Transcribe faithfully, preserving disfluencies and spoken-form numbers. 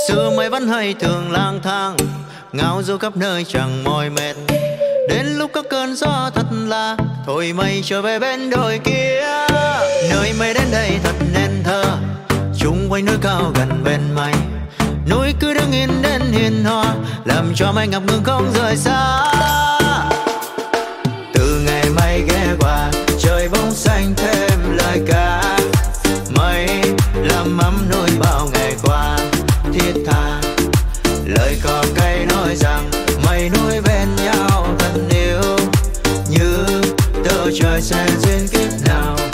xưa mây vẫn hay thường lang thang ngao du khắp nơi chẳng mỏi mệt. Đến lúc có cơn gió thật là thôi mây trở về bên đồi kia. Nơi mây đến đây thật nên thơ, chung quanh núi cao gần bên mây. Núi cứ đứng yên đến hiền hòa, làm cho mây ngập ngừng không rời xa. Từ ngày mây ghé qua, trời bỗng xanh thêm lời ca. Mây làm ấm núi bao ngày qua thiết tha. Lời cò cây nói rằng mây núi bên nhau thân yêu, như tơ trời sẽ duyên kiếp nào.